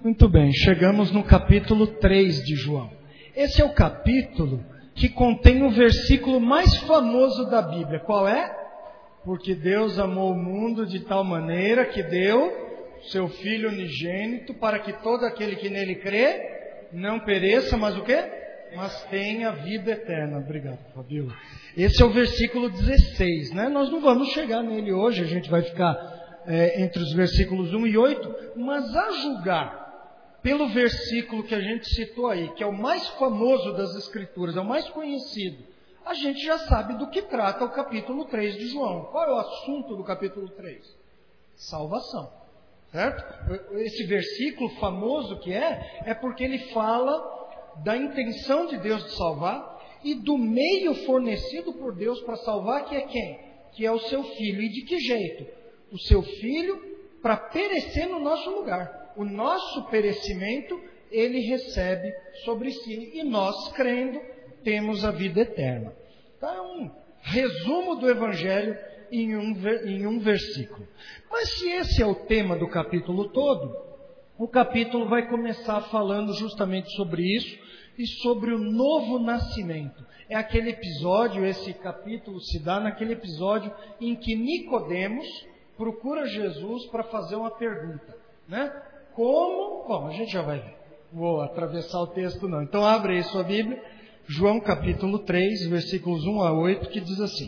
Muito bem, chegamos no capítulo 3 de João. Esse é o capítulo que contém o versículo mais famoso da Bíblia. Qual é? Porque Deus amou o mundo de tal maneira que deu seu Filho unigênito para que todo aquele que nele crê não pereça, mas o quê? Mas tenha vida eterna. Obrigado, Fabíola. Esse é o versículo 16, né? Nós não vamos chegar nele hoje, a gente vai ficar entre os versículos 1 e 8, mas a julgar pelo versículo que a gente citou aí, que é o mais famoso das Escrituras, é o mais conhecido, a gente já sabe do que trata o capítulo 3 de João. Qual é o assunto do capítulo 3? Salvação, certo? Esse versículo famoso que é porque ele fala da intenção de Deus de salvar e do meio fornecido por Deus para salvar, que é quem? Que é o seu Filho. E de que jeito? O seu Filho para perecer no nosso lugar. O nosso perecimento, ele recebe sobre si. E nós, crendo, temos a vida eterna. Então, é um resumo do Evangelho em um versículo. Mas se esse é o tema do capítulo todo, o capítulo vai começar falando justamente sobre isso e sobre o novo nascimento. É aquele episódio, esse capítulo se dá naquele episódio em que Nicodemos procura Jesus para fazer uma pergunta, né? Como? Bom, a gente já vai ver. Vou atravessar o texto não. Então abre aí sua Bíblia, João capítulo 3, versículos 1 a 8, que diz assim: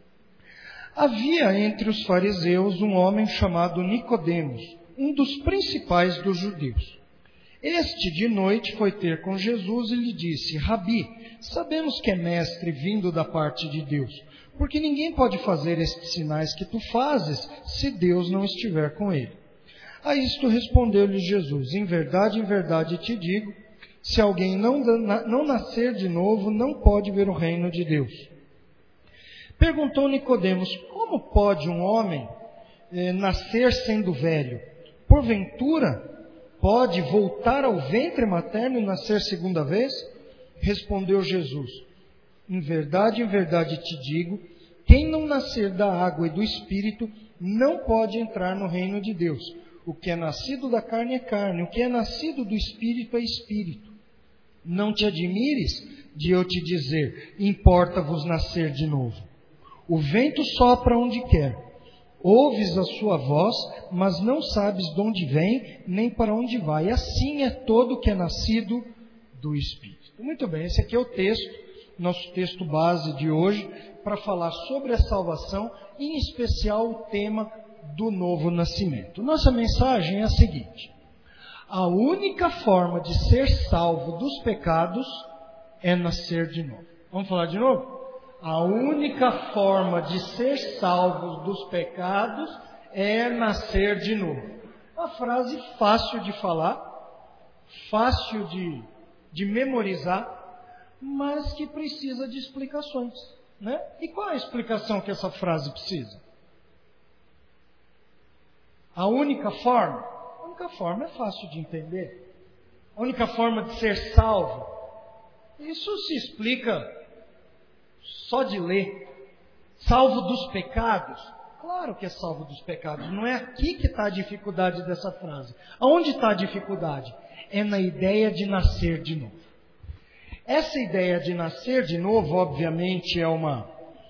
Havia entre os fariseus um homem chamado Nicodemos, um dos principais dos judeus. Este de noite foi ter com Jesus e lhe disse: Rabi, sabemos que é mestre vindo da parte de Deus, porque ninguém pode fazer estes sinais que tu fazes se Deus não estiver com ele. A isto respondeu-lhe Jesus: em verdade te digo, se alguém não nascer de novo, não pode ver o reino de Deus. Perguntou Nicodemos: como pode um homem nascer sendo velho? Porventura pode voltar ao ventre materno e nascer segunda vez? Respondeu Jesus: em verdade te digo, quem não nascer da água e do Espírito não pode entrar no reino de Deus. O que é nascido da carne é carne, o que é nascido do Espírito é Espírito. Não te admires de eu te dizer, importa-vos nascer de novo. O vento sopra onde quer, ouves a sua voz, mas não sabes de onde vem, nem para onde vai. Assim é todo que é nascido do Espírito. Muito bem, esse aqui é o texto, nosso texto base de hoje, para falar sobre a salvação, em especial o tema do novo nascimento. Nossa mensagem é a seguinte: a única forma de ser salvo dos pecados é nascer de novo. Vamos falar de novo? A única forma de ser salvos dos pecados é nascer de novo. Uma frase fácil de falar, fácil de memorizar, mas que precisa de explicações, né? E qual é a explicação que essa frase precisa? A única forma é fácil de entender. A única forma de ser salvo, isso se explica só de ler. Salvo dos pecados? Claro que é salvo dos pecados. Não é aqui que está a dificuldade dessa frase. Aonde está a dificuldade? É na ideia de nascer de novo. Essa ideia de nascer de novo, obviamente, é uma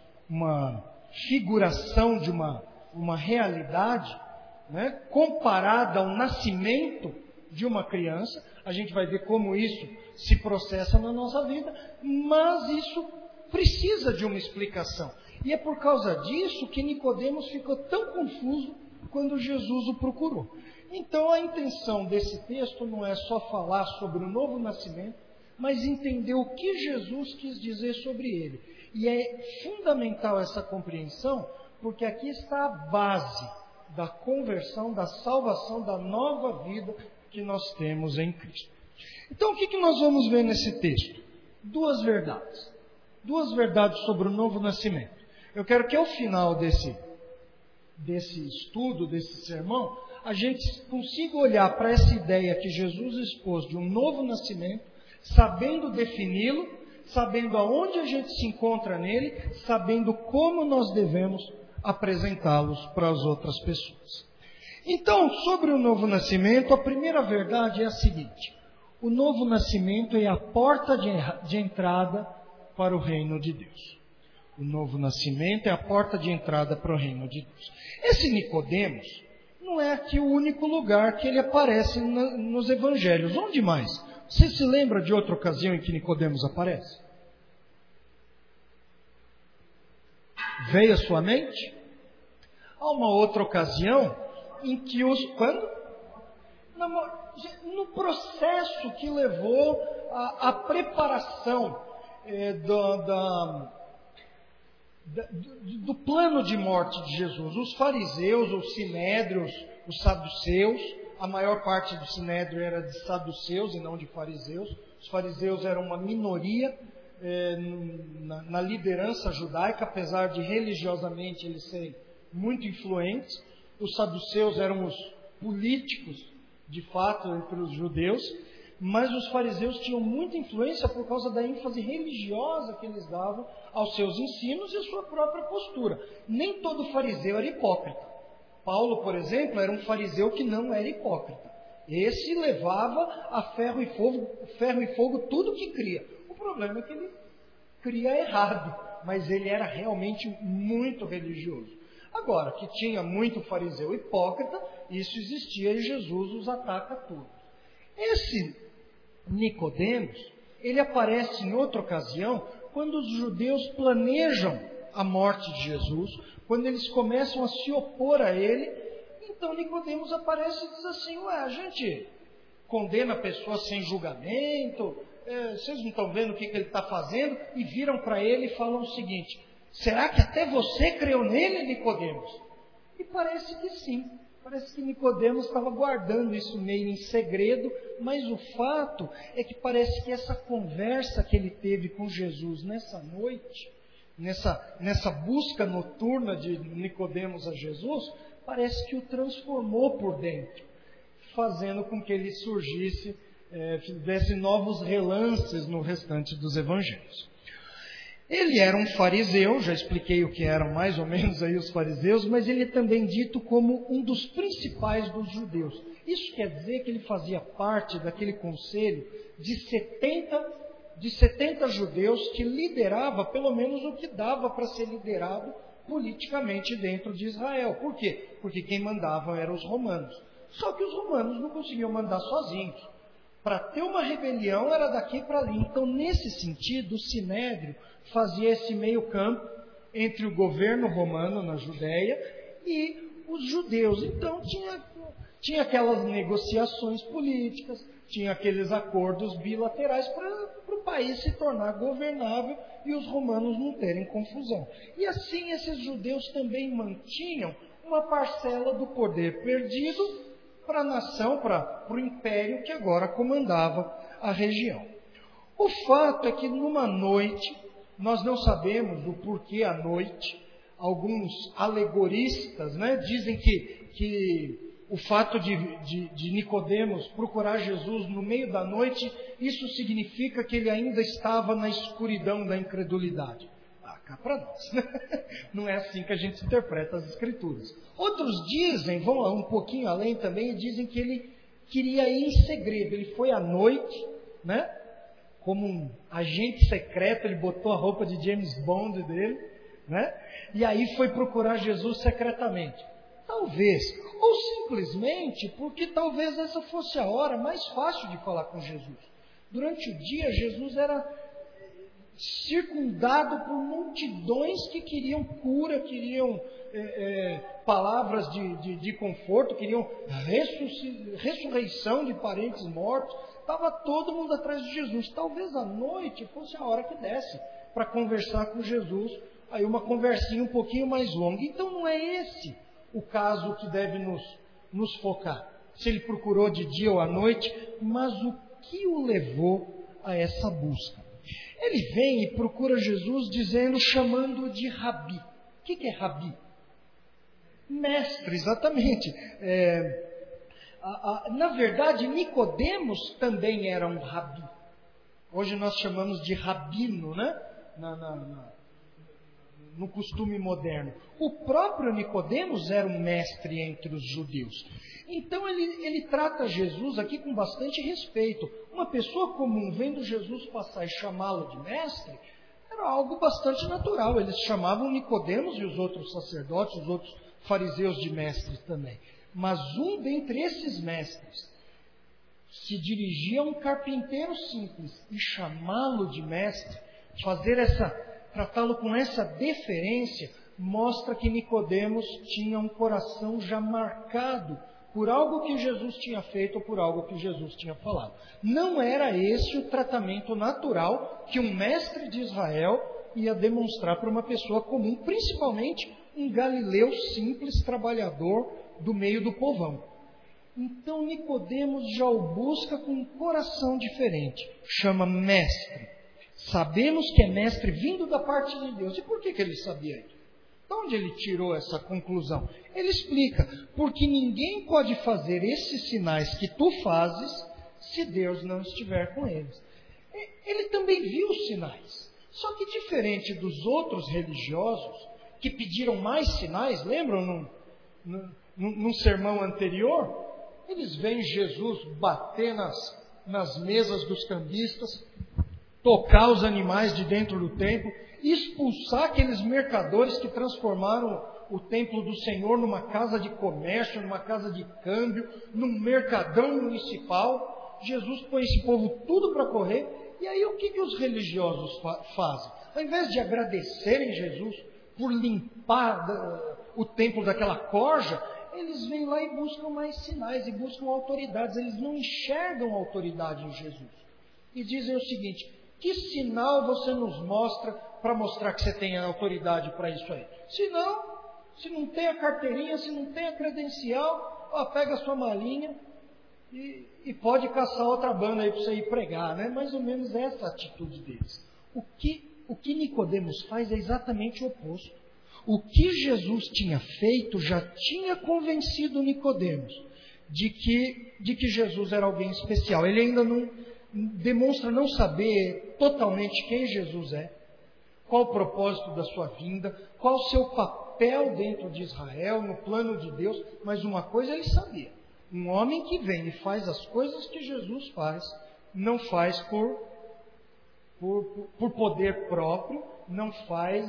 figuração de uma realidade, né, comparada ao nascimento de uma criança. A gente vai ver como isso se processa na nossa vida, mas isso precisa de uma explicação. E é por causa disso que Nicodemos ficou tão confuso quando Jesus o procurou. Então a intenção desse texto não é só falar sobre o novo nascimento, mas entender o que Jesus quis dizer sobre ele. E é fundamental essa compreensão, porque aqui está a base da conversão, da salvação, da nova vida que nós temos em Cristo. Então, o que nós vamos ver nesse texto? Duas verdades sobre o novo nascimento. Eu quero que ao final desse estudo, desse sermão, a gente consiga olhar para essa ideia que Jesus expôs de um novo nascimento, sabendo defini-lo, sabendo aonde a gente se encontra nele, sabendo como nós devemos apresentá-los para as outras pessoas. Então, sobre o novo nascimento, a primeira verdade é a seguinte: o novo nascimento é a porta de entrada para o reino de Deus. O novo nascimento é a porta de entrada para o reino de Deus. Esse Nicodemos não é aqui o único lugar que ele aparece nos evangelhos. Onde mais? Você se lembra de outra ocasião em que Nicodemos aparece? Veio à sua mente? Há uma outra ocasião em que quando? No processo que levou à preparação do plano de morte de Jesus. Os fariseus, os sinédrios, os saduceus, a maior parte do sinédrio era de saduceus e não de fariseus. Os fariseus eram uma minoria na liderança judaica, apesar de religiosamente eles serem muito influentes. Os saduceus eram os políticos, de fato, entre os judeus, mas os fariseus tinham muita influência por causa da ênfase religiosa que eles davam aos seus ensinos e à sua própria postura. Nem todo fariseu era hipócrita. Paulo, por exemplo, era um fariseu que não era hipócrita. Esse levava a ferro e fogo tudo que cria. O problema é que ele cria errado, mas ele era realmente muito religioso. Agora, que tinha muito fariseu hipócrita, isso existia e Jesus os ataca todos. Esse Nicodemos, ele aparece em outra ocasião, quando os judeus planejam a morte de Jesus, quando eles começam a se opor a ele. Então Nicodemos aparece e diz assim: a gente condena a pessoa sem julgamento, vocês não estão vendo o que ele está fazendo? E viram para ele e falam o seguinte: será que até você creu nele, Nicodemos? E parece que sim. Parece que Nicodemos estava guardando isso meio em segredo, mas o fato é que parece que essa conversa que ele teve com Jesus nessa noite, nessa busca noturna de Nicodemos a Jesus, parece que o transformou por dentro, fazendo com que ele surgisse, desse novos relances no restante dos evangelhos. Ele era um fariseu, já expliquei o que eram mais ou menos aí os fariseus, mas ele é também dito como um dos principais dos judeus. Isso quer dizer que ele fazia parte daquele conselho de 70 judeus que liderava pelo menos o que dava para ser liderado politicamente dentro de Israel. Por quê? Porque quem mandava eram os romanos. Só que os romanos não conseguiam mandar sozinhos. Para ter uma rebelião era daqui para ali. Então, nesse sentido, o Sinédrio fazia esse meio campo entre o governo romano na Judéia e os judeus. Então, tinha aquelas negociações políticas, tinha aqueles acordos bilaterais para o país se tornar governável e os romanos não terem confusão. E assim, esses judeus também mantinham uma parcela do poder perdido para a nação, para o império que agora comandava a região. O fato é que numa noite, nós não sabemos o porquê à noite, alguns alegoristas, dizem que o fato de Nicodemos procurar Jesus no meio da noite, isso significa que ele ainda estava na escuridão da incredulidade. Cá para nós, Não é assim que a gente interpreta as Escrituras. Outros dizem, vão um pouquinho além também, e dizem que ele queria ir em segredo. Ele foi à noite, como um agente secreto, ele botou a roupa de James Bond dele, e aí foi procurar Jesus secretamente. Talvez, ou simplesmente porque talvez essa fosse a hora mais fácil de falar com Jesus. Durante o dia, Jesus era circundado por multidões que queriam cura, queriam palavras de conforto, queriam ressurreição de parentes mortos. Estava todo mundo atrás de Jesus. Talvez à noite fosse a hora que desse para conversar com Jesus. Aí uma conversinha um pouquinho mais longa. Então não é esse o caso que deve nos focar. Se ele procurou de dia ou à noite, mas o que o levou a essa busca? Ele vem e procura Jesus chamando-o de Rabi. O que é Rabi? Mestre, exatamente. Na verdade, Nicodemos também era um Rabi. Hoje nós chamamos de rabino, no costume moderno. O próprio Nicodemos era um mestre entre os judeus. Então ele trata Jesus aqui com bastante respeito. Uma pessoa comum vendo Jesus passar e chamá-lo de mestre, era algo bastante natural. Eles chamavam Nicodemos e os outros sacerdotes, os outros fariseus de mestres também. Mas um dentre esses mestres se dirigir a um carpinteiro simples e chamá-lo de mestre, tratá-lo com essa deferência, mostra que Nicodemos tinha um coração já marcado por algo que Jesus tinha feito ou por algo que Jesus tinha falado. Não era esse o tratamento natural que um mestre de Israel ia demonstrar para uma pessoa comum, principalmente um galileu simples, trabalhador do meio do povão. Então Nicodemos já o busca com um coração diferente. Chama mestre. Sabemos que é mestre vindo da parte de Deus. E por que ele sabia isso? De onde ele tirou essa conclusão? Ele explica, porque ninguém pode fazer esses sinais que tu fazes se Deus não estiver com eles. Ele também viu os sinais. Só que diferente dos outros religiosos que pediram mais sinais, lembram num sermão anterior? Eles veem Jesus bater nas mesas dos cambistas, tocar os animais de dentro do templo, expulsar aqueles mercadores que transformaram o templo do Senhor numa casa de comércio, numa casa de câmbio, num mercadão municipal. Jesus põe esse povo tudo para correr. E aí o que os religiosos fazem? Ao invés de agradecerem Jesus por limpar o templo daquela corja, eles vêm lá e buscam mais sinais, e buscam autoridades. Eles não enxergam autoridade em Jesus. E dizem o seguinte: que sinal você nos mostra para mostrar que você tem a autoridade para isso aí? Se não tem a carteirinha, se não tem a credencial, pega a sua malinha e pode caçar outra banda aí para você ir pregar, né? Mais ou menos essa a atitude deles. O que Nicodemos faz é exatamente o oposto. O que Jesus tinha feito já tinha convencido Nicodemos de que Jesus era alguém especial. Ele ainda não demonstra não saber totalmente quem Jesus é, qual o propósito da sua vinda, qual o seu papel dentro de Israel, no plano de Deus, mas uma coisa ele sabia: um homem que vem e faz as coisas que Jesus faz, não faz por poder próprio, não faz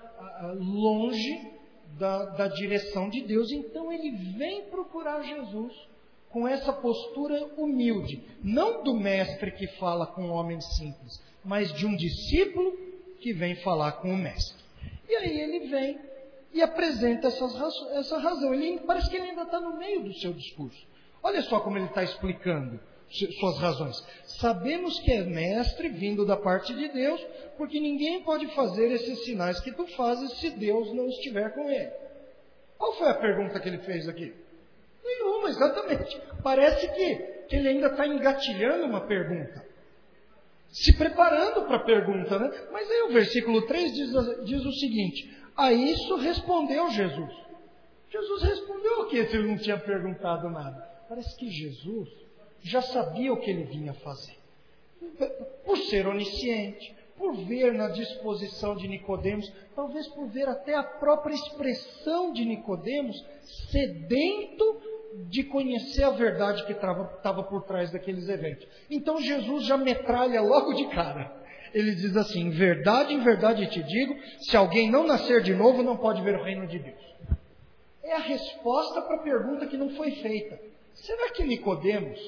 longe da direção de Deus. Então ele vem procurar Jesus com essa postura humilde, não do mestre que fala com um homem simples, mas de um discípulo que vem falar com o mestre. E aí ele vem e apresenta essa razão. Parece que ele ainda está no meio do seu discurso. Olha só como ele está explicando suas razões. Sabemos que é mestre vindo da parte de Deus, porque ninguém pode fazer esses sinais que tu fazes se Deus não estiver com ele. Qual foi a pergunta que ele fez aqui? Nenhuma, exatamente. Parece que ele ainda está engatilhando uma pergunta, se preparando para a pergunta, né? Mas aí o versículo 3 diz o seguinte: a isso respondeu Jesus. Jesus respondeu o quê se ele não tinha perguntado nada? Parece que Jesus já sabia o que ele vinha fazer. Por ser onisciente, por ver na disposição de Nicodemos, talvez por ver até a própria expressão de Nicodemos, sedento de conhecer a verdade que estava por trás daqueles eventos. Então Jesus já metralha logo de cara. Ele diz assim: em verdade te digo, se alguém não nascer de novo, não pode ver o reino de Deus. É a resposta para a pergunta que não foi feita. Será que Nicodemos,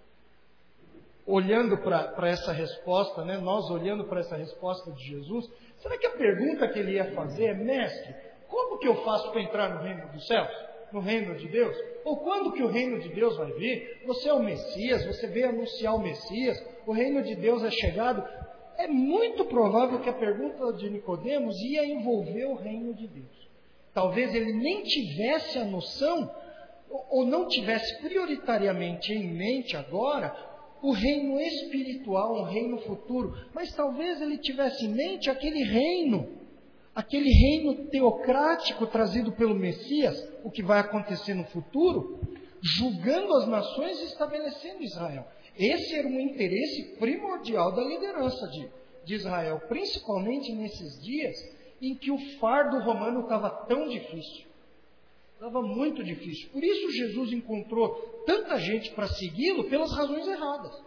olhando para essa resposta, né, nós olhando para essa resposta de Jesus, será que a pergunta que ele ia fazer é: mestre, como que eu faço para entrar no reino dos céus? No reino de Deus? Ou quando que o reino de Deus vai vir? Você é o Messias, você veio anunciar o Messias, o reino de Deus é chegado. É muito provável que a pergunta de Nicodemos ia envolver o reino de Deus. Talvez ele nem tivesse a noção, ou não tivesse prioritariamente em mente agora, o reino espiritual, um reino futuro, mas talvez ele tivesse em mente aquele reino teocrático trazido pelo Messias, o que vai acontecer no futuro, julgando as nações e estabelecendo Israel. Esse era um interesse primordial da liderança de Israel, principalmente nesses dias em que o fardo romano estava tão difícil. Estava muito difícil. Por isso Jesus encontrou tanta gente para segui-lo pelas razões erradas.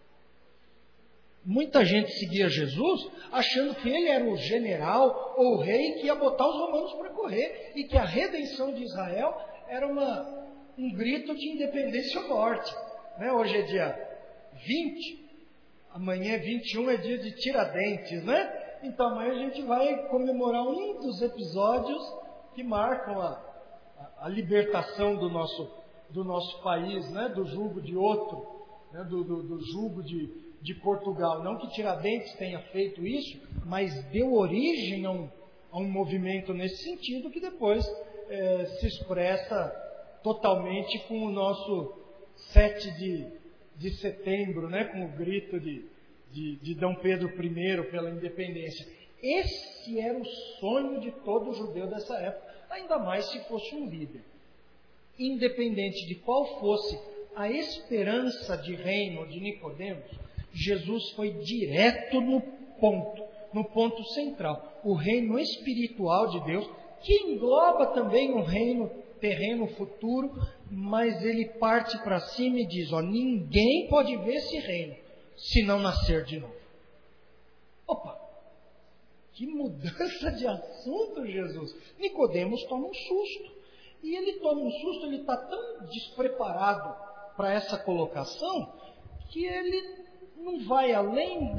Muita gente seguia Jesus achando que ele era o general ou o rei que ia botar os romanos para correr e que a redenção de Israel era um grito de independência ou morte. Né? Hoje é dia 20, amanhã é 21, é dia de Tiradentes, né? Então amanhã a gente vai comemorar um dos episódios que marcam a libertação do nosso país, né? Do jugo de outro, né? do jugo de Portugal. Não que Tiradentes tenha feito isso, mas deu origem a um movimento nesse sentido que depois se expressa totalmente com o nosso 7 de setembro, né? Com o grito de Dom Pedro I pela independência. Esse era o sonho de todo judeu dessa época, ainda mais se fosse um líder. Independente de qual fosse a esperança de reino de Nicodemos, Jesus foi direto no ponto central. O reino espiritual de Deus, que engloba também o reino terreno futuro, mas ele parte para cima e diz, ninguém pode ver esse reino se não nascer de novo. Opa! Que mudança de assunto, Jesus! Nicodemos toma um susto. E ele toma um susto, ele está tão despreparado para essa colocação, que ele não vai além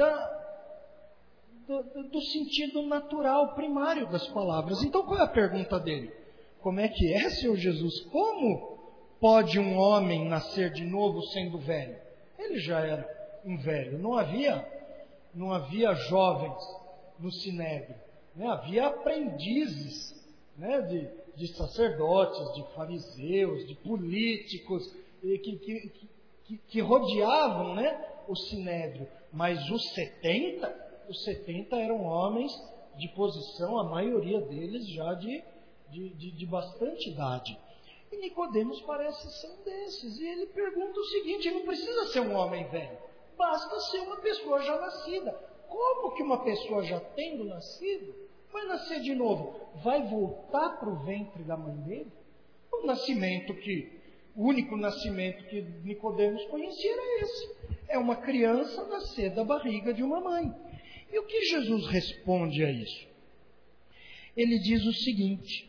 do sentido natural, primário das palavras. Então, qual é a pergunta dele? Como é que é, Senhor Jesus? Como pode um homem nascer de novo sendo velho? Ele já era um velho. Não havia jovens no Sinédrio. Né? Havia aprendizes, né? de sacerdotes, de fariseus, de políticos, que rodeavam, né? O Sinédrio. Mas os 70 eram homens de posição, a maioria deles já de bastante idade. E Nicodemos parece ser um desses. E ele pergunta o seguinte: não precisa ser um homem velho, basta ser uma pessoa já nascida. Como que uma pessoa já tendo nascido vai nascer de novo? Vai voltar para o ventre da mãe dele? O único nascimento que Nicodemos conhecia era esse. É uma criança nascer da barriga de uma mãe. E o que Jesus responde a isso? Ele diz o seguinte: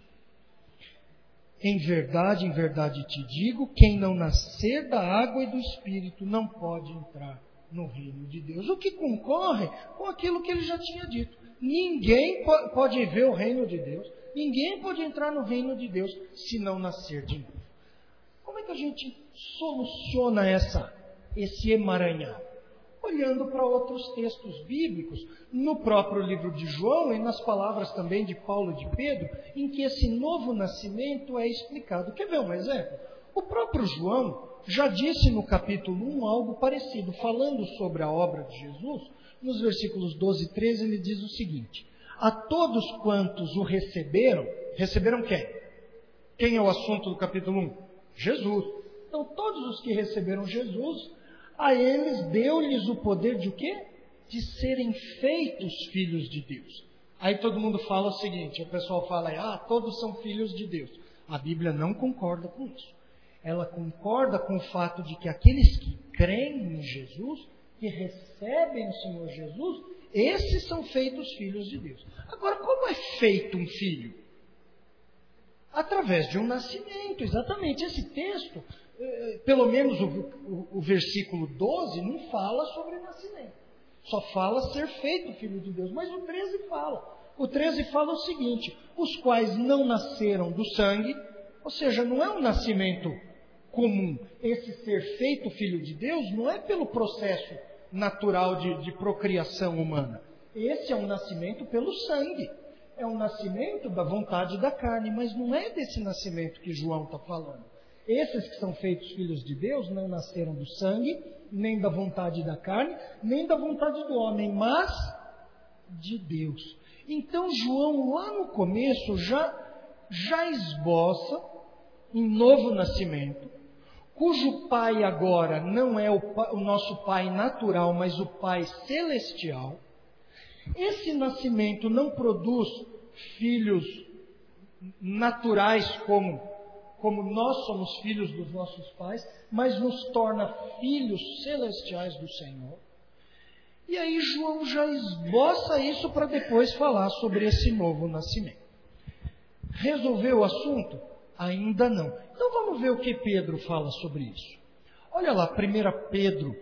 em verdade te digo, quem não nascer da água e do Espírito não pode entrar no reino de Deus. O que concorre com aquilo que ele já tinha dito. Ninguém pode ver o reino de Deus, ninguém pode entrar no reino de Deus se não nascer de novo. Como é que a gente soluciona esse emaranhado? Olhando para outros textos bíblicos, no próprio livro de João e nas palavras também de Paulo e de Pedro, em que esse novo nascimento é explicado. Quer ver um exemplo? O próprio João já disse no capítulo 1 algo parecido, falando sobre a obra de Jesus. Nos versículos 12 e 13 ele diz o seguinte: a todos quantos o receberam quem? Quem é o assunto do capítulo 1? Jesus. Então todos os que receberam Jesus, a eles deu-lhes o poder de o quê? De serem feitos filhos de Deus. Aí todo mundo fala o seguinte, o pessoal fala, todos são filhos de Deus. A Bíblia não concorda com isso. Ela concorda com o fato de que aqueles que creem em Jesus, que recebem o Senhor Jesus, esses são feitos filhos de Deus. Agora, como é feito um filho? Através de um nascimento, exatamente. Esse texto, pelo menos o versículo 12, não fala sobre nascimento. Só fala ser feito filho de Deus. Mas o 13 fala. O 13 fala o seguinte: os quais não nasceram do sangue, ou seja, não é um nascimento comum. Esse ser feito filho de Deus não é pelo processo natural de procriação humana. Esse é um nascimento pelo sangue. É um nascimento da vontade da carne, mas não é desse nascimento que João está falando. Esses que são feitos filhos de Deus não nasceram do sangue, nem da vontade da carne, nem da vontade do homem, mas de Deus. Então João, lá no começo, já esboça um novo nascimento, cujo pai agora não é o nosso pai natural, mas o pai celestial. Esse nascimento não produz filhos naturais como nós somos filhos dos nossos pais, mas nos torna filhos celestiais do Senhor. E aí João já esboça isso para depois falar sobre esse novo nascimento. Resolveu o assunto? Ainda não. Então vamos ver o que Pedro fala sobre isso. Olha lá, 1 Pedro,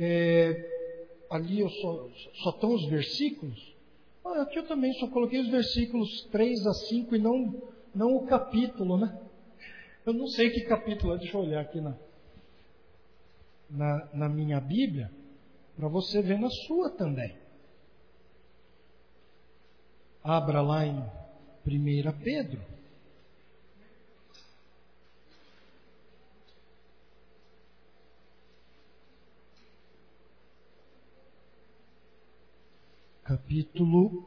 ali só estão os versículos. Aqui eu também só coloquei os versículos 3 a 5 e não o capítulo, né? Eu não sei que capítulo é, deixa eu olhar aqui na minha Bíblia, para você ver na sua também. Abra lá em 1 Pedro. Capítulo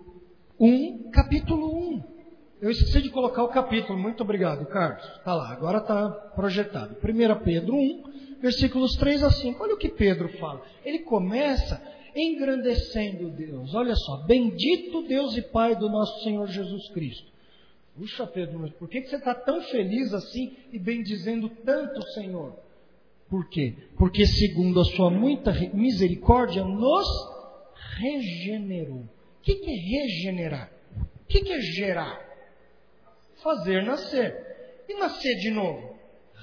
1. Eu esqueci de colocar o capítulo. Muito obrigado, Carlos. Está lá, agora está projetado. 1 Pedro 1, versículos 3 a 5. Olha o que Pedro fala. Ele começa engrandecendo Deus. Olha só. Bendito Deus e Pai do nosso Senhor Jesus Cristo. Puxa, Pedro, mas por que você está tão feliz assim e bendizendo tanto o Senhor? Por quê? Porque segundo a sua muita misericórdia nos regenerou. O que é regenerar? O que é gerar? Fazer nascer. E nascer de novo?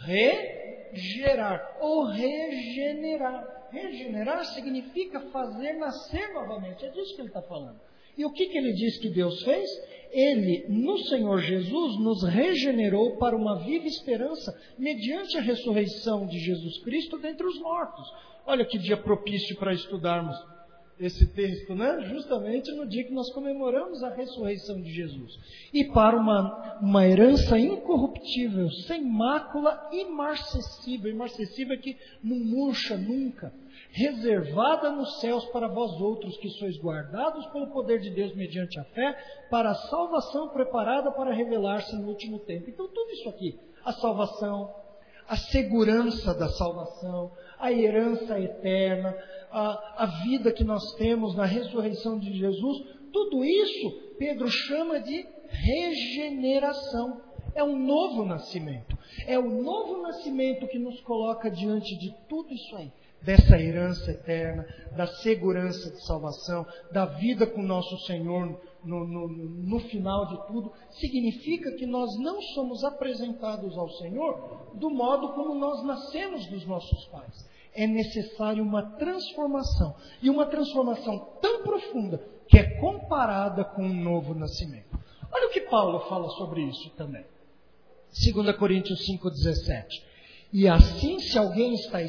Regerar ou regenerar. Regenerar significa fazer nascer novamente. É disso que ele está falando. E o que ele diz que Deus fez? Ele, no Senhor Jesus, nos regenerou para uma viva esperança mediante a ressurreição de Jesus Cristo dentre os mortos. Olha que dia propício para estudarmos esse texto, né? Justamente no dia que nós comemoramos a ressurreição de Jesus. E para uma herança incorruptível, sem mácula, imarcessível. Imarcessível é que não murcha nunca. Reservada nos céus para vós outros que sois guardados pelo poder de Deus mediante a fé, para a salvação preparada para revelar-se no último tempo. Então tudo isso aqui, a salvação, a segurança da salvação, a herança eterna, a vida que nós temos na ressurreição de Jesus, tudo isso Pedro chama de regeneração. É um novo nascimento. É o novo nascimento que nos coloca diante de tudo isso aí. Dessa herança eterna, da segurança de salvação, da vida com nosso Senhor no final de tudo, significa que nós não somos apresentados ao Senhor do modo como nós nascemos dos nossos pais. É necessário uma transformação, e uma transformação tão profunda que é comparada com um novo nascimento. Olha o que Paulo fala sobre isso também. 2 Coríntios 5,17. E assim, se alguém está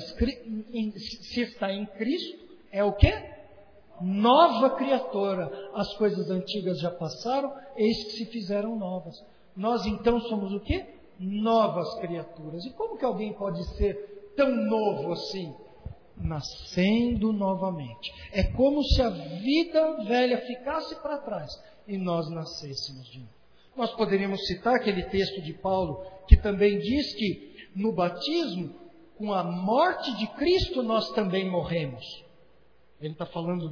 em Cristo, é o quê? Nova criatura. As coisas antigas já passaram, eis que se fizeram novas. Nós então somos o quê? Novas criaturas. E como que alguém pode ser tão novo assim? Nascendo novamente. É como se a vida velha ficasse para trás e nós nascêssemos de novo. Nós poderíamos citar aquele texto de Paulo que também diz que no batismo, com a morte de Cristo, nós também morremos. Ele está falando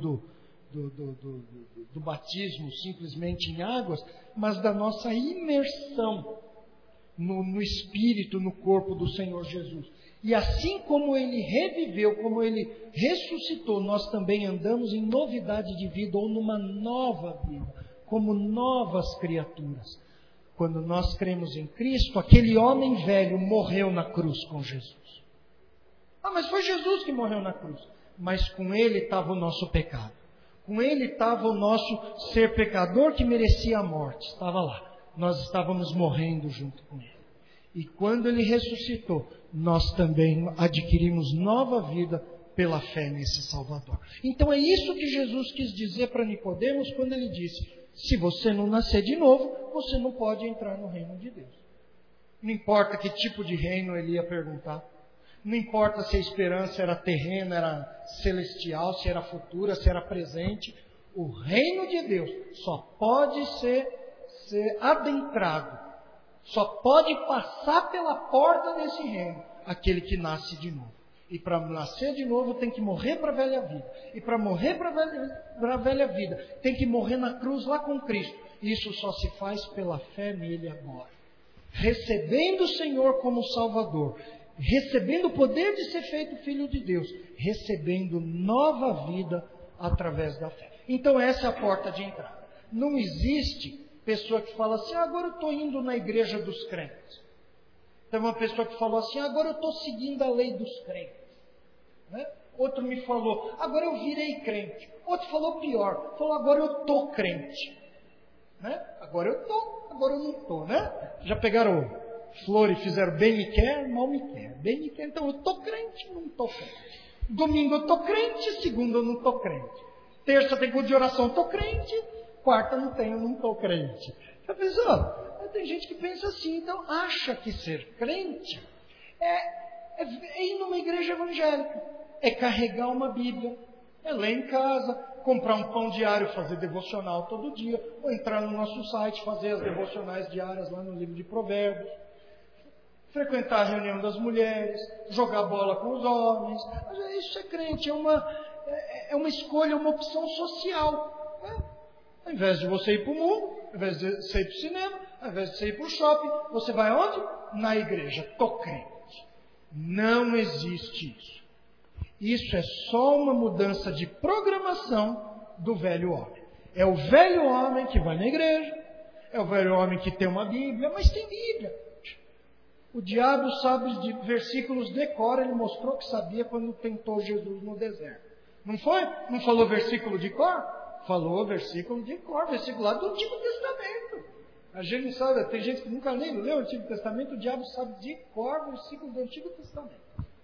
do batismo simplesmente em águas, mas da nossa imersão no Espírito, no corpo do Senhor Jesus. E assim como Ele reviveu, como Ele ressuscitou, nós também andamos em novidade de vida ou numa nova vida, como novas criaturas. Quando nós cremos em Cristo, aquele homem velho morreu na cruz com Jesus. Mas foi Jesus que morreu na cruz. Mas com Ele estava o nosso pecado. Com Ele estava o nosso ser pecador que merecia a morte. Estava lá. Nós estávamos morrendo junto com Ele. E quando Ele ressuscitou, nós também adquirimos nova vida pela fé nesse Salvador. Então é isso que Jesus quis dizer para Nicodemos quando Ele disse: se você não nascer de novo, você não pode entrar no reino de Deus. Não importa que tipo de reino ele ia perguntar. Não importa se a esperança era terrena, era celestial, se era futura, se era presente. O reino de Deus só pode ser adentrado. Só pode passar pela porta desse reino aquele que nasce de novo. E para nascer de novo tem que morrer para a velha vida. E para morrer para a velha vida tem que morrer na cruz lá com Cristo. Isso só se faz pela fé nele agora. Recebendo o Senhor como Salvador, recebendo o poder de ser feito filho de Deus, recebendo nova vida através da fé. Então essa é a porta de entrada. Não existe pessoa que fala assim, agora eu estou indo na igreja dos crentes. Tem uma pessoa que falou assim, agora eu estou seguindo a lei dos crentes. Né? Outro me falou, agora eu virei crente. Outro falou pior, falou, agora eu estou crente. Né? Agora eu estou, agora eu não estou. Né? Já pegaram flor e fizeram bem me quer, mal me quer. Bem me quer, então eu estou crente, não estou crente. Domingo eu estou crente, segunda eu não estou crente. Terça tem culto de oração, estou crente. Quarta não tenho, não estou crente. Já pensou? Tem gente que pensa assim, então acha que ser crente é ir numa igreja evangélica, é carregar uma Bíblia, é ler em casa, comprar um pão diário, fazer devocional todo dia, ou entrar no nosso site, fazer as devocionais diárias lá no livro de Provérbios, frequentar a reunião das mulheres, jogar bola com os homens. Isso é crente, é uma escolha, uma opção social. Né? Ao invés de você ir para o mundo, ao invés de você ir para o cinema, ao invés de você ir para o shopping, você vai aonde? Na igreja. Tô crente. Não existe isso. Isso é só uma mudança de programação do velho homem. É o velho homem que vai na igreja, é o velho homem que tem uma Bíblia, mas tem Bíblia. O diabo sabe de versículos de cor, ele mostrou que sabia quando tentou Jesus no deserto. Não foi? Não falou versículo de cor? Falou versículo de cor, versículo lá do Antigo Testamento. A gente não sabe, tem gente que nunca nem leu o Antigo Testamento, o diabo sabe de cor versículo do Antigo Testamento.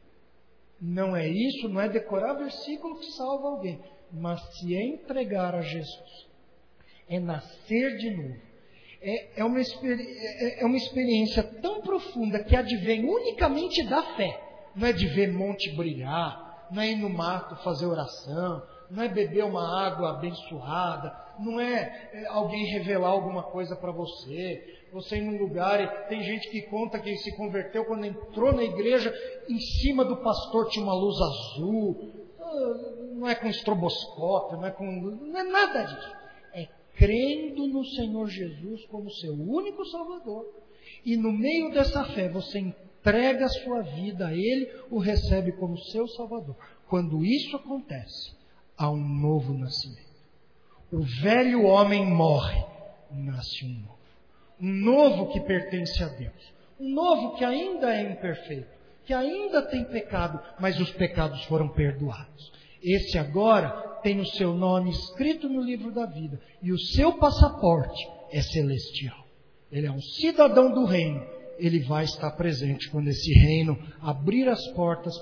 Não é isso, não é decorar versículo que salva alguém, mas se entregar a Jesus. É nascer de novo. É uma experiência tão profunda que advém unicamente da fé. Não é de ver monte brilhar, não é ir no mato fazer oração, não é beber uma água abençoada, não é alguém revelar alguma coisa para você, você ir num lugar e tem gente que conta que se converteu quando entrou na igreja, em cima do pastor tinha uma luz azul, não é com estroboscópio, não é nada disso. É crendo no Senhor Jesus como seu único Salvador. E no meio dessa fé você entrega a sua vida a Ele, o recebe como seu Salvador. Quando isso acontece, há um novo nascimento. O velho homem morre, nasce um novo. Um novo que pertence a Deus. Um novo que ainda é imperfeito, que ainda tem pecado, mas os pecados foram perdoados. Esse agora tem o seu nome escrito no livro da vida e o seu passaporte é celestial. Ele é um cidadão do reino. Ele vai estar presente quando esse reino abrir as portas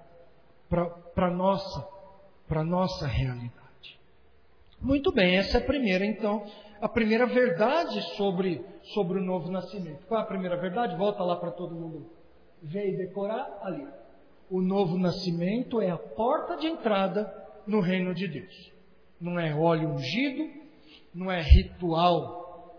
para a nossa realidade. Muito bem, essa é a primeira verdade sobre o novo nascimento. Qual é a primeira verdade? Volta lá para todo mundo ver e decorar ali. O novo nascimento é a porta de entrada no reino de Deus. Não é óleo ungido, não é ritual,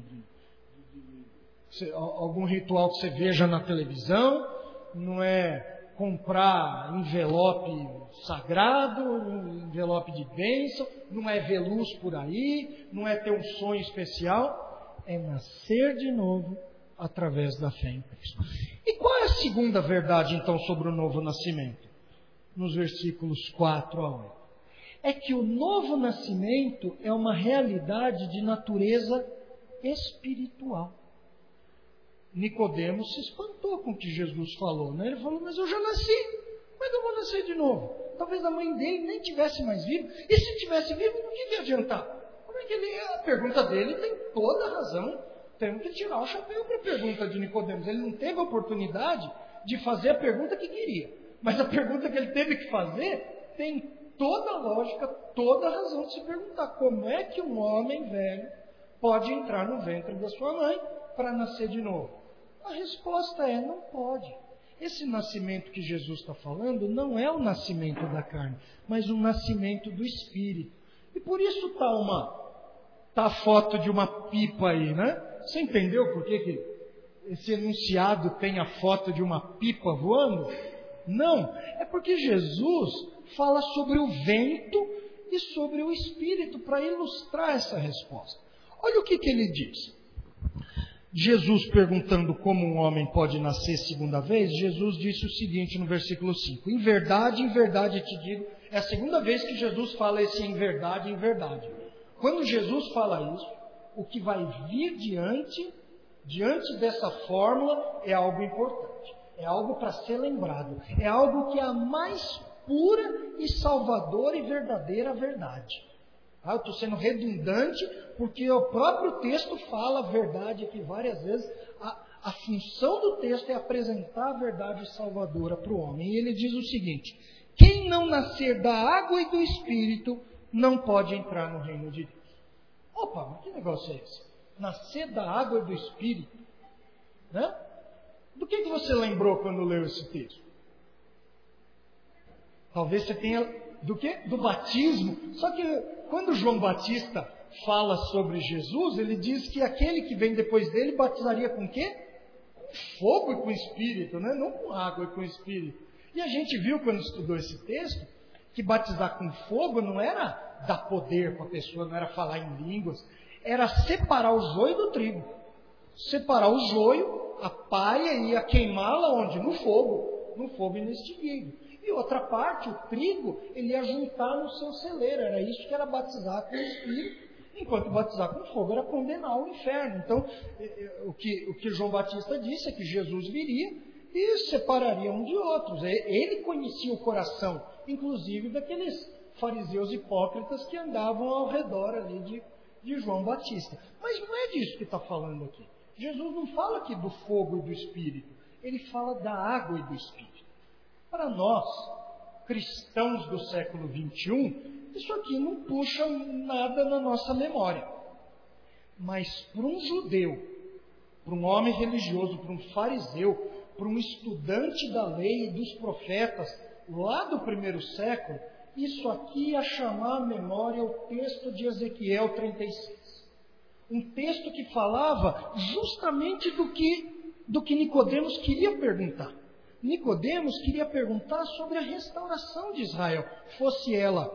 algum ritual que você veja na televisão, não é comprar envelope sagrado, envelope de bênção, não é ver luz por aí, não é ter um sonho especial, é nascer de novo através da fé em Cristo. E qual é a segunda verdade, então, sobre o novo nascimento? Nos versículos 4 a 8. É que o novo nascimento é uma realidade de natureza espiritual. Nicodemos se espantou com o que Jesus falou, né? Ele falou, mas eu já nasci, como é que eu vou nascer de novo? Talvez a mãe dele nem tivesse mais vivo, e se tivesse vivo, o que ia adiantar? Como é que a pergunta dele tem toda a razão, temos que tirar o chapéu para a pergunta de Nicodemos. Ele não teve a oportunidade de fazer a pergunta que queria, mas a pergunta que ele teve que fazer tem toda a lógica, toda a razão de se perguntar, como é que um homem velho pode entrar no ventre da sua mãe para nascer de novo? A resposta é, não pode. Esse nascimento que Jesus está falando não é o nascimento da carne, mas o nascimento do Espírito. E por isso está a foto de uma pipa aí, né? Você entendeu por que esse enunciado tem a foto de uma pipa voando? Não, é porque Jesus fala sobre o vento e sobre o Espírito para ilustrar essa resposta. Olha o que ele diz. Jesus perguntando como um homem pode nascer segunda vez, Jesus disse o seguinte no versículo 5. Em verdade te digo, é a segunda vez que Jesus fala esse em verdade. Quando Jesus fala isso, o que vai vir diante dessa fórmula é algo importante. É algo para ser lembrado. É algo que é a mais pura e salvadora e verdadeira verdade. Eu estou sendo redundante porque o próprio texto fala a verdade aqui várias vezes. A função do texto é apresentar a verdade salvadora para o homem. E ele diz o seguinte: quem não nascer da água e do Espírito não pode entrar no reino de Deus. Opa, mas que negócio é esse? Nascer da água e do Espírito? Né? Do que você lembrou quando leu esse texto? Talvez você tenha... Do quê? Do batismo. Só que quando João Batista fala sobre Jesus, ele diz que aquele que vem depois dele batizaria com quê? Com fogo e com Espírito, né? Não com água e com Espírito. E a gente viu quando estudou esse texto, que batizar com fogo não era dar poder para a pessoa, não era falar em línguas, era separar o joio do trigo. Separar o joio, a palha, e ia queimá-la onde? No fogo inextinguível. E outra parte, o trigo, ele ia juntar no seu celeiro. Era isso que era batizar com o Espírito, enquanto batizar com fogo era condenar o inferno. Então, o que João Batista disse é que Jesus viria e separaria um de outros. Ele conhecia o coração, inclusive daqueles fariseus hipócritas que andavam ao redor ali de João Batista. Mas não é disso que está falando aqui. Jesus não fala aqui do fogo e do Espírito. Ele fala da água e do Espírito. Para nós, cristãos do século XXI, isso aqui não puxa nada na nossa memória. Mas para um judeu, para um homem religioso, para um fariseu, para um estudante da lei e dos profetas, lá do primeiro século, isso aqui ia chamar à memória o texto de Ezequiel 36. Um texto que falava justamente do que Nicodemos queria perguntar. Nicodemos queria perguntar sobre a restauração de Israel, fosse ela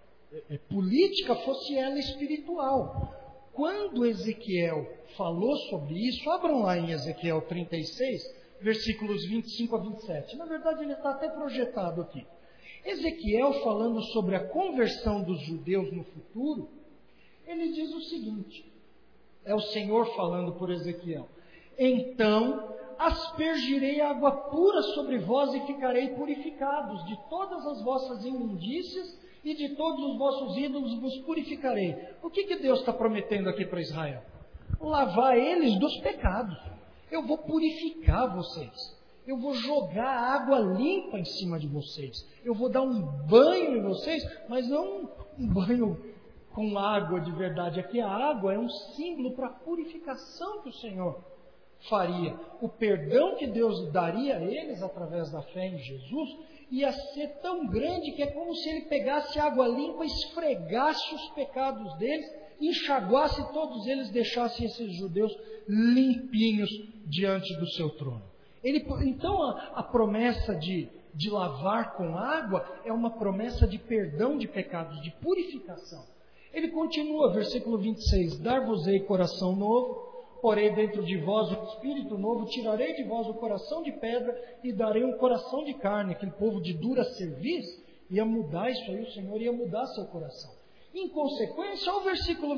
política, fosse ela espiritual. Quando Ezequiel falou sobre isso, abram lá em Ezequiel 36, versículos 25 a 27. Na verdade, ele está até projetado aqui. Ezequiel, falando sobre a conversão dos judeus no futuro, ele diz o seguinte, é o Senhor falando por Ezequiel: então aspergirei água pura sobre vós e ficarei purificados. De todas as vossas imundícias e de todos os vossos ídolos vos purificarei. O que Deus está prometendo aqui para Israel? Lavar eles dos pecados. Eu vou purificar vocês. Eu vou jogar água limpa em cima de vocês. Eu vou dar um banho em vocês, mas não um banho com água de verdade. Aqui a água é um símbolo para a purificação que o Senhor faria. O perdão que Deus daria a eles através da fé em Jesus ia ser tão grande que é como se ele pegasse água limpa, esfregasse os pecados deles, enxaguasse todos eles, deixasse esses judeus limpinhos diante do seu trono. Então a promessa de lavar com água é uma promessa de perdão de pecados, de purificação. Ele continua, versículo 26, dar-vos-ei coração novo, porei dentro de vós um espírito novo, tirarei de vós o coração de pedra e darei um coração de carne. Aquele povo de dura cerviz ia mudar isso aí, o Senhor ia mudar seu coração. Em consequência, olha o versículo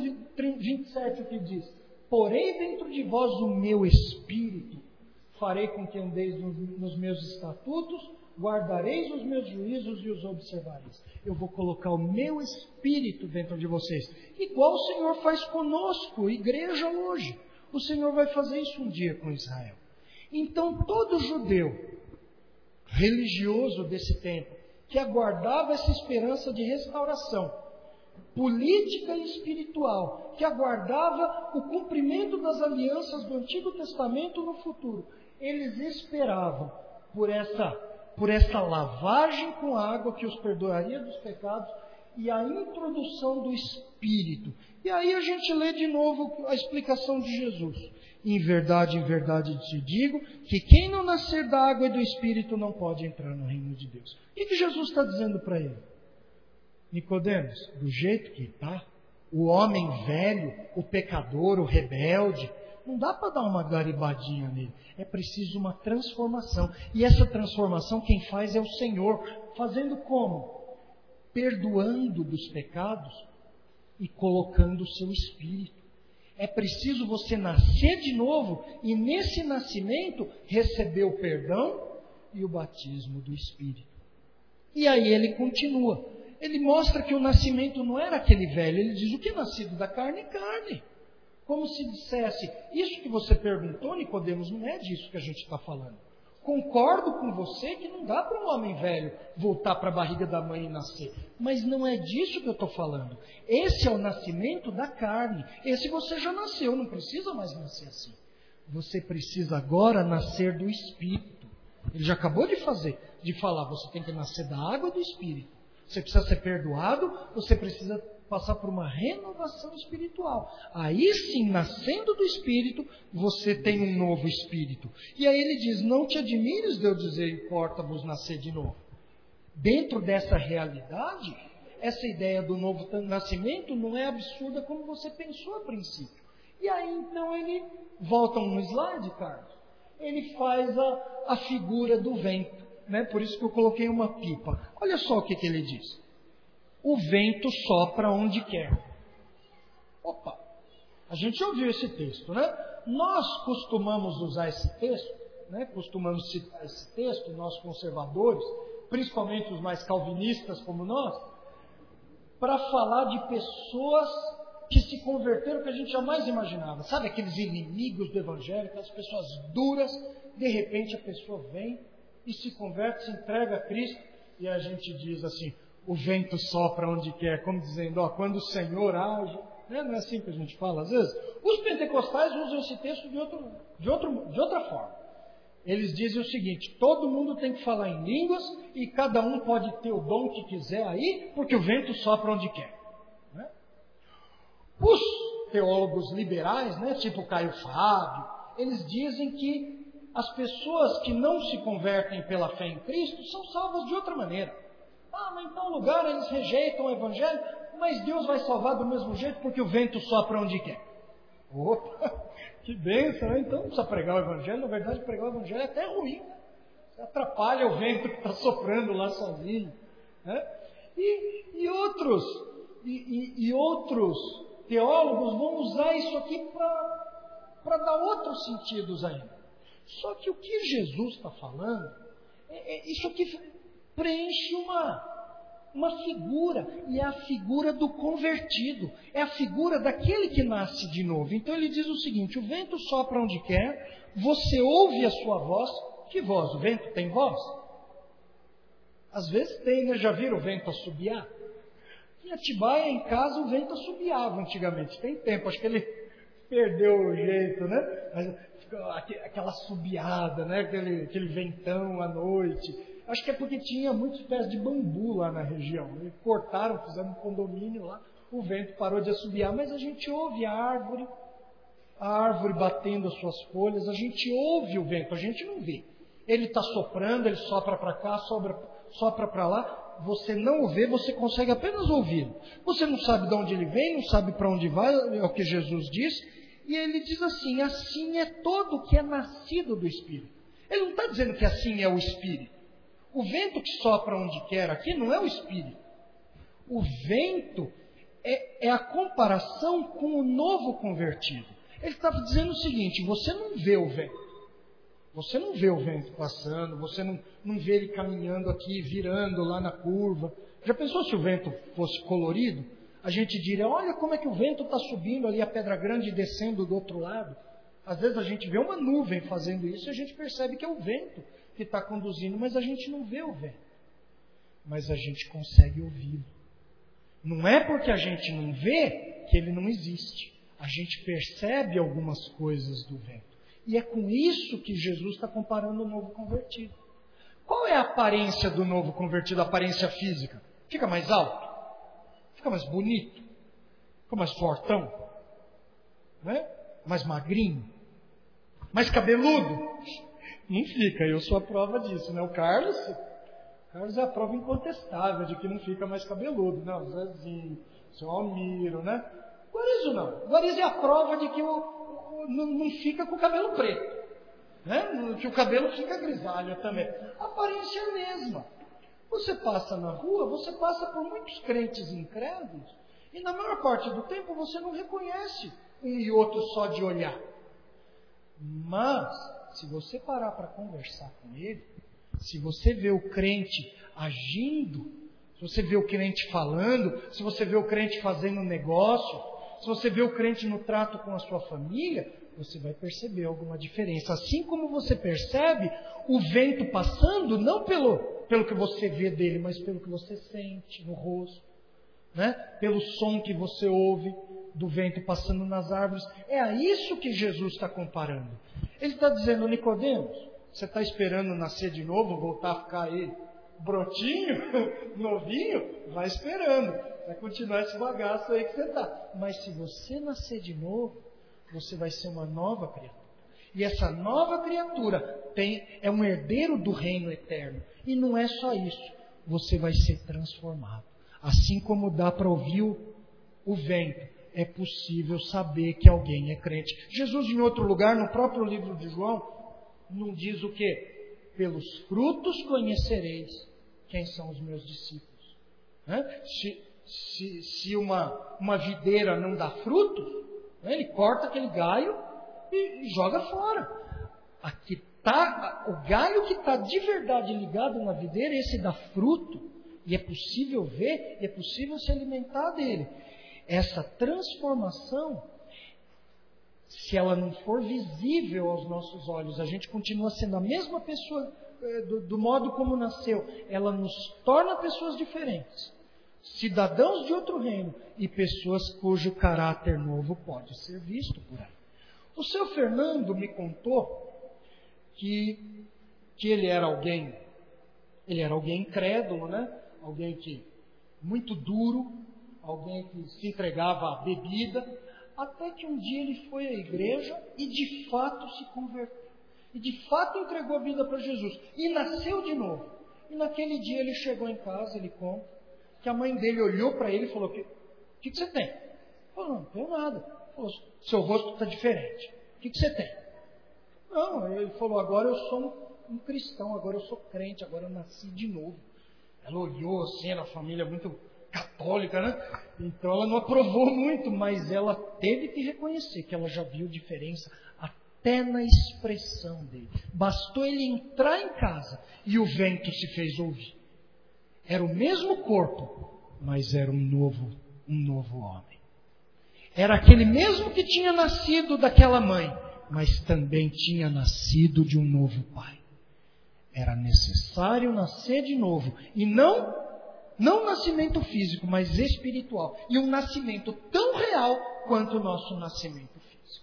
27 que diz: porei dentro de vós o meu espírito, farei com que andeis nos meus estatutos, guardareis os meus juízos e os observareis. Eu vou colocar o meu espírito dentro de vocês, igual o Senhor faz conosco, igreja hoje. O Senhor vai fazer isso um dia com Israel. Então, todo judeu religioso desse tempo, que aguardava essa esperança de restauração política e espiritual, que aguardava o cumprimento das alianças do Antigo Testamento no futuro, eles esperavam por essa lavagem com água que os perdoaria dos pecados e a introdução do Espírito. E aí a gente lê de novo a explicação de Jesus. Em verdade te digo que quem não nascer da água e do Espírito não pode entrar no reino de Deus. O que Jesus está dizendo para ele? Nicodemos, do jeito que está, O homem velho, o pecador, o rebelde, não dá para dar uma garibadinha nele. É preciso uma transformação. E essa transformação quem faz é o Senhor. Fazendo como? Perdoando dos pecados e colocando o seu Espírito. É preciso você nascer de novo e nesse nascimento receber o perdão e o batismo do Espírito. E aí ele continua. Ele mostra que o nascimento não era aquele velho. Ele diz, o que é nascido da carne é carne. Como se dissesse, isso que você perguntou, Nicodemos, não é disso que a gente está falando. Concordo com você que não dá para um homem velho voltar para a barriga da mãe e nascer. Mas não é disso que eu estou falando. Esse é o nascimento da carne. Esse você já nasceu, não precisa mais nascer assim. Você precisa agora nascer do Espírito. Ele já acabou de falar, você tem que nascer da água e do Espírito. Você precisa ser perdoado, você precisa passar por uma renovação espiritual. Aí sim, nascendo do Espírito, você tem um novo Espírito. E aí ele diz, não te admires de eu dizer, importa-vos nascer de novo. Dentro dessa realidade, essa ideia do novo nascimento não é absurda como você pensou a princípio. E aí então ele, volta um slide, Carlos, ele faz a figura do vento. Né? Por isso que eu coloquei uma pipa. Olha só o que ele diz. O vento sopra onde quer. Opa! A gente ouviu esse texto, né? Nós costumamos usar esse texto, né? Costumamos citar esse texto, nós conservadores, principalmente os mais calvinistas como nós, para falar de pessoas que se converteram que a gente jamais imaginava. Sabe aqueles inimigos do Evangelho, aquelas pessoas duras, de repente a pessoa vem e se converte, se entrega a Cristo, e a gente diz assim, o vento sopra onde quer, como dizendo, quando o Senhor age, né? Não é assim que a gente fala às vezes? Os pentecostais usam esse texto de outra forma. Eles dizem o seguinte, todo mundo tem que falar em línguas, e cada um pode ter o dom que quiser aí, porque o vento sopra onde quer. Né? Os teólogos liberais, né, tipo Caio Fábio, eles dizem que as pessoas que não se convertem pela fé em Cristo são salvas de outra maneira. Mas em tal lugar eles rejeitam o Evangelho, mas Deus vai salvar do mesmo jeito porque o vento sopra onde quer. Opa, que bênção, né? Então não precisa pregar o Evangelho. Na verdade, pregar o Evangelho é até ruim. Né? Você atrapalha o vento que está soprando lá sozinho. Né? E outros teólogos vão usar isso aqui para dar outros sentidos ainda. Só que o que Jesus está falando, isso aqui preenche uma figura, e é a figura do convertido, é a figura daquele que nasce de novo. Então ele diz o seguinte, o vento sopra onde quer, você ouve a sua voz. Que voz? O vento tem voz? Às vezes tem, né? Já viram o vento assobiar? Em Atibaia, em casa, o vento assobiava antigamente, tem tempo, acho que ele perdeu o jeito, né? Mas aquela assobiada, né? Aquele ventão à noite. Acho que é porque tinha muitos pés de bambu lá na região. Eles cortaram, fizeram um condomínio lá, o vento parou de assobiar, mas a gente ouve a árvore batendo as suas folhas, a gente ouve o vento, a gente não vê. Ele está soprando, ele sopra para cá, sopra para lá, você não o vê, você consegue apenas ouvi-lo. Você não sabe de onde ele vem, não sabe para onde vai, é o que Jesus diz. E ele diz assim, assim é todo o que é nascido do Espírito. Ele não está dizendo que assim é o Espírito. O vento que sopra onde quer aqui não é o Espírito. O vento é a comparação com o novo convertido. Ele estava dizendo o seguinte, você não vê o vento. Você não vê o vento passando, você não vê ele caminhando aqui, virando lá na curva. Já pensou se o vento fosse colorido? A gente diria, olha como é que o vento está subindo ali a Pedra Grande e descendo do outro lado. Às vezes a gente vê uma nuvem fazendo isso e a gente percebe que é o vento que está conduzindo, mas a gente não vê o vento. Mas a gente consegue ouvi-lo. Não é porque a gente não vê que ele não existe. A gente percebe algumas coisas do vento. E é com isso que Jesus está comparando o novo convertido. Qual é a aparência do novo convertido, a aparência física? Fica mais alto? Fica mais bonito? Fica mais fortão? Né? Mais magrinho? Mais cabeludo? Não fica, eu sou a prova disso, né? O Carlos Carlos é a prova incontestável de que não fica mais cabeludo. Não, Zezinho, seu Almiro, né? Guarizo não. Guarizo é a prova de que não fica com o cabelo preto. Né? Que o cabelo fica grisalho também. A aparência é a mesma. Você passa na rua, você passa por muitos crentes incrédulos, e na maior parte do tempo você não reconhece um e outro só de olhar. Mas, se você parar para conversar com ele, se você vê o crente agindo, se você vê o crente falando, se você vê o crente fazendo um negócio, se você vê o crente no trato com a sua família, você vai perceber alguma diferença. Assim como você percebe o vento passando, não pelo que você vê dele, mas pelo que você sente no rosto, né? Pelo som que você ouve do vento passando nas árvores. É a isso que Jesus está comparando. Ele está dizendo: Nicodemos, você está esperando nascer de novo, voltar a ficar aí brotinho, novinho? Vai esperando, vai continuar esse bagaço aí que você está. Mas se você nascer de novo, você vai ser uma nova criatura. E essa nova criatura é um herdeiro do reino eterno. E não é só isso. Você vai ser transformado. Assim como dá para ouvir o vento, é possível saber que alguém é crente. Jesus, em outro lugar, no próprio livro de João, não diz o quê? Pelos frutos conhecereis quem são os meus discípulos. Né? Se uma videira não dá frutos, ele corta aquele galho e joga fora. Aqui está o galho que está de verdade ligado na videira, esse dá fruto, e é possível ver, e é possível se alimentar dele. Essa transformação, se ela não for visível aos nossos olhos, a gente continua sendo a mesma pessoa do modo como nasceu, ela nos torna pessoas diferentes, cidadãos de outro reino e pessoas cujo caráter novo pode ser visto por aí. O seu Fernando me contou que ele era alguém incrédulo, né? Alguém que muito duro, alguém que se entregava à bebida, até que um dia ele foi à igreja e de fato se converteu. E de fato entregou a vida para Jesus. E nasceu de novo. E naquele dia ele chegou em casa, ele conta, que a mãe dele olhou para ele e falou: o que você tem? Ele falou: não tenho nada. Ele falou: seu rosto está diferente. O que você tem? Não, ele falou: agora eu sou um cristão, agora eu sou crente, agora eu nasci de novo. Ela olhou assim, era uma família muito católica, né? Então ela não aprovou muito, mas ela teve que reconhecer que ela já viu diferença até na expressão dele. Bastou ele entrar em casa e o vento se fez ouvir. Era o mesmo corpo, mas era um novo homem. Era aquele mesmo que tinha nascido daquela mãe, mas também tinha nascido de um novo pai. Era necessário nascer de novo. E não nascimento físico, mas espiritual. E um nascimento tão real quanto o nosso nascimento físico.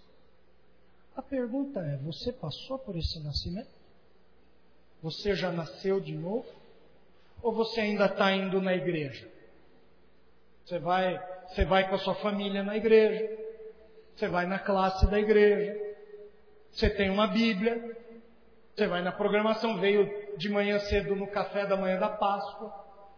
A pergunta é: você passou por esse nascimento? Você já nasceu de novo? Ou você ainda está indo na igreja? Você vai com a sua família na igreja. Você vai na classe da igreja. Você tem uma Bíblia. Você vai na programação, veio de manhã cedo no café da manhã da Páscoa.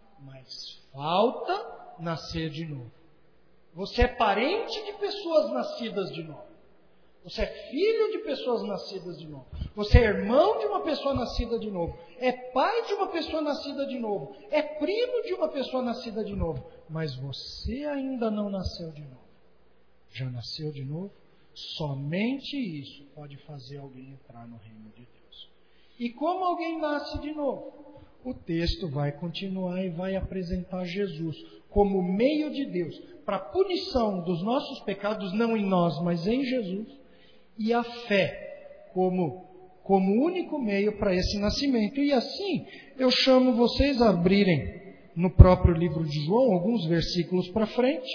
Mas falta nascer de novo. Você é parente de pessoas nascidas de novo. Você é filho de pessoas nascidas de novo. Você é irmão de uma pessoa nascida de novo. É pai de uma pessoa nascida de novo. É primo de uma pessoa nascida de novo. Mas você ainda não nasceu de novo. Já nasceu de novo? Somente isso pode fazer alguém entrar no reino de Deus. E como alguém nasce de novo? O texto vai continuar e vai apresentar Jesus como meio de Deus para a punição dos nossos pecados, não em nós, mas em Jesus. E a fé como único meio para esse nascimento. E assim, eu chamo vocês a abrirem no próprio livro de João, alguns versículos para frente,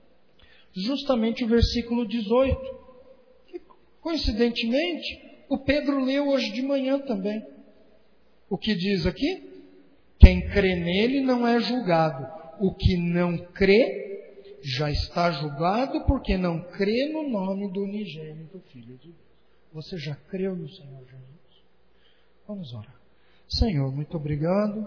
justamente o versículo 18. E, coincidentemente, o Pedro leu hoje de manhã também. O que diz aqui? Quem crê nele não é julgado. O que não crê já está julgado porque não crê no nome do unigênito Filho de Deus. Você já creu no Senhor Jesus? Vamos orar. Senhor, muito obrigado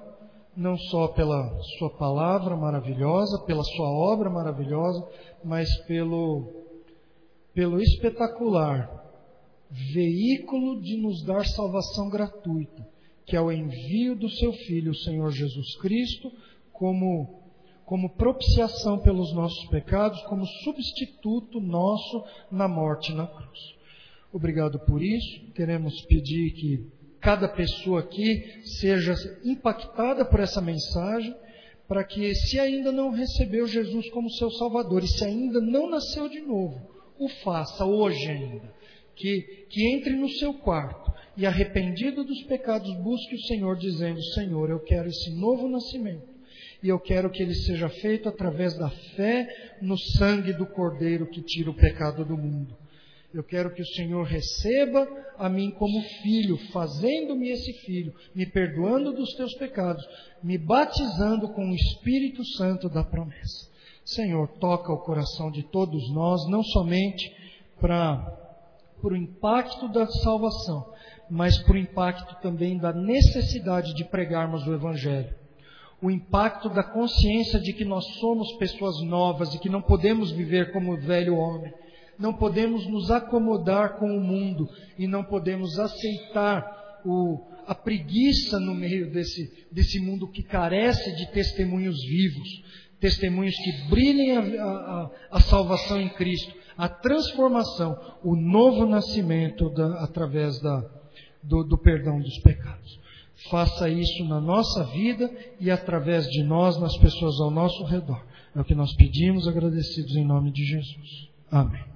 não só pela sua palavra maravilhosa, pela sua obra maravilhosa, mas pelo espetacular veículo de nos dar salvação gratuita, que é o envio do seu Filho, o Senhor Jesus Cristo, como propiciação pelos nossos pecados, como substituto nosso na morte na cruz. Obrigado por isso. Queremos pedir que cada pessoa aqui seja impactada por essa mensagem, para que, se ainda não recebeu Jesus como seu Salvador, e se ainda não nasceu de novo, o faça hoje ainda. Que entre no seu quarto e, arrependido dos pecados, busque o Senhor, dizendo: Senhor, eu quero esse novo nascimento, e eu quero que ele seja feito através da fé no sangue do Cordeiro que tira o pecado do mundo. Eu quero que o Senhor receba a mim como filho, fazendo-me esse filho, me perdoando dos teus pecados, me batizando com o Espírito Santo da promessa. Senhor, toca o coração de todos nós, não somente para o impacto da salvação, mas por impacto também da necessidade de pregarmos o Evangelho. O impacto da consciência de que nós somos pessoas novas e que não podemos viver como o velho homem. Não podemos nos acomodar com o mundo e não podemos aceitar a preguiça no meio desse mundo que carece de testemunhos vivos, testemunhos que brilhem a salvação em Cristo, a transformação, o novo nascimento através do perdão dos pecados. Faça isso na nossa vida e através de nós, nas pessoas ao nosso redor. É o que nós pedimos, agradecidos em nome de Jesus. Amém.